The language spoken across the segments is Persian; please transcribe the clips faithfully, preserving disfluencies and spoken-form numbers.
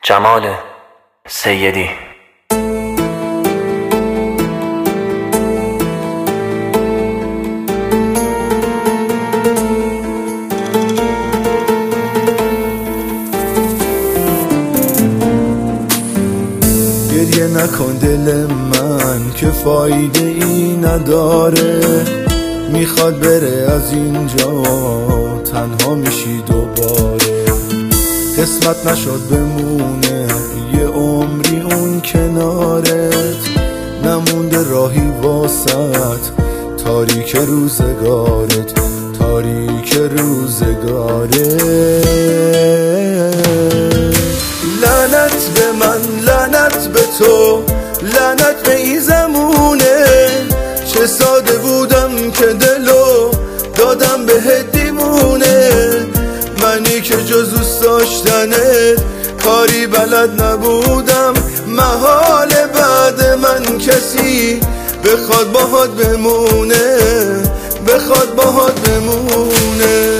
جمال سیدی. گریه نکن دل من که فایده ای نداره، میخواد بره از اینجا تنها میشی دوباره. قسمت نشد بمونه یه عمری اون کنارت، نمونده راهی واسط تاریک روزگارت، تاریک روزگارت. لعنت به من، لعنت به تو، لعنت به این زمونه. چه ساده بودم که دلو دادم بهت دیوونه، منی که جز دوست داشتنت کاری بلد نبودم. محال بعد من کسی بخواد باهات بمونه، بخواد باهات بمونه.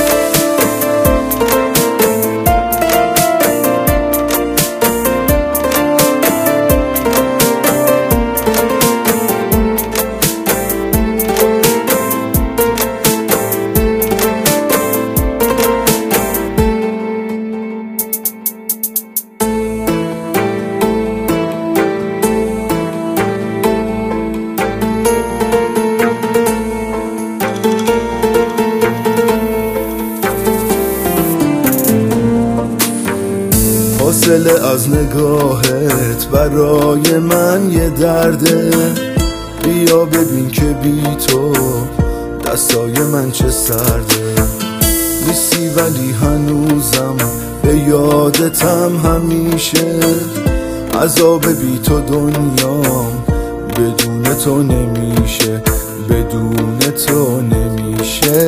فاصله از نگاهت برای من یه درده، بیا ببین که بی تو دستای من چه سرده. نیستی ولی هنوزم به یادتم همیشه، عذاب بی تو دنیام بدون تو نمیشه، بدون تو نمیشه.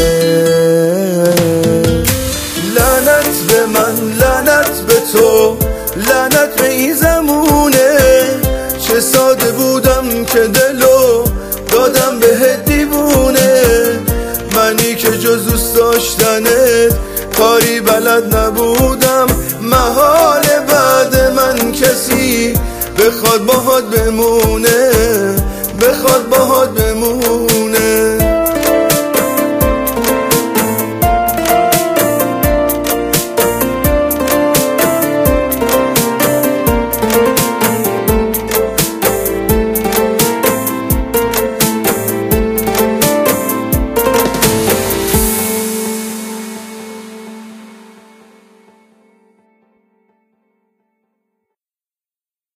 لعنت به من، لعنت به تو، لعنت به این زمونه. چه ساده بودم که دلو دادم بهت دیوونه، منی که جز دوست داشتنت کاری بلد نبودم. محال بعد من کسی بخواد با